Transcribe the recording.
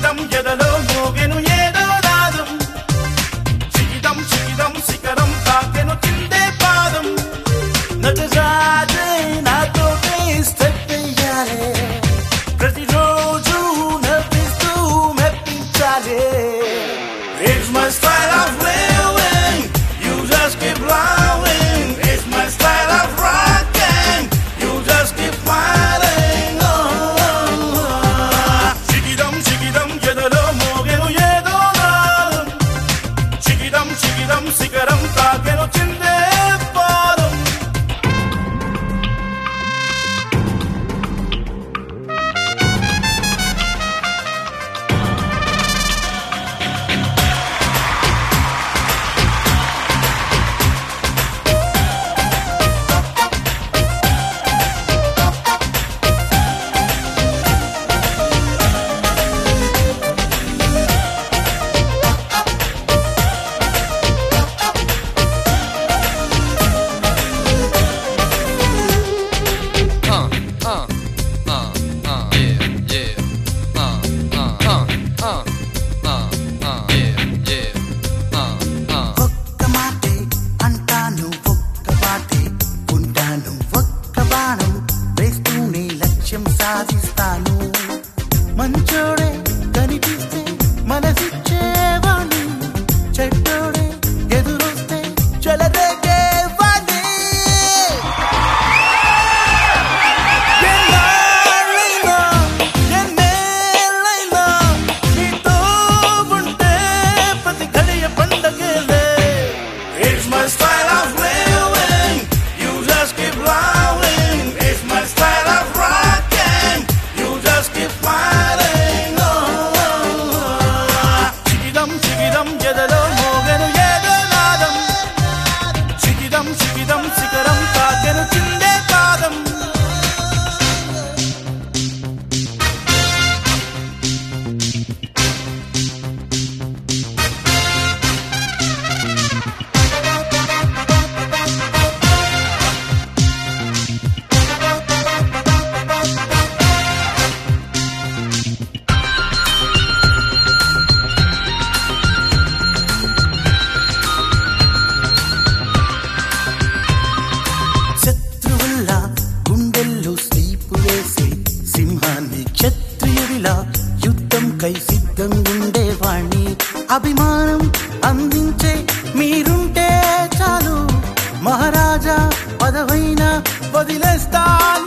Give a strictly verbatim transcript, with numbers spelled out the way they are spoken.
చికిదం ఎదలో మోగెను ఏదో నాదం చికిదం చికిదం శిఖరం తాకెను చిందే పాదం నటరాజే నాతో స్టెప్ వేయాలే ప్రతిరోజు నవ్విస్తూ మెప్పించాలే It's my style of living, you just keep blowing. It's my style of rocking, you just keep fighting. Chikidam, chikidam, yedalo mogenu yedo nadam. Chikidam, chikidam, sikaram taakenu chinde padam. సాధిస్తాను మంచోడే కనిపిస్తే మనసిచ్చేవాణ్ణి చెడ్డోడే ఎదురొస్తే చెలరేగేవాణ్ణి ఎన్నాళ్ళైనా ఎన్నేళ్ళైనా నీతో ఉంటే ప్రతి గడియ పండగలే It's my style of living, you just keep blowing. It's my style of rocking, you just keep fighting. Chikidam, chikidam, yedalo mogenu yedo nadam. Chikidam, chikidam, sikaram taakenu chinde padam. శత్రువుల్లా గుండెల్లో sleep వేసే సింహాన్ని క్షత్రియుడిలా యుద్ధం కై సిద్ధంగుండేవాణ్ణి అభిమానం అందించే మీరుంటే చాలు మహారాజా పదవైనా వదిలేస్తాను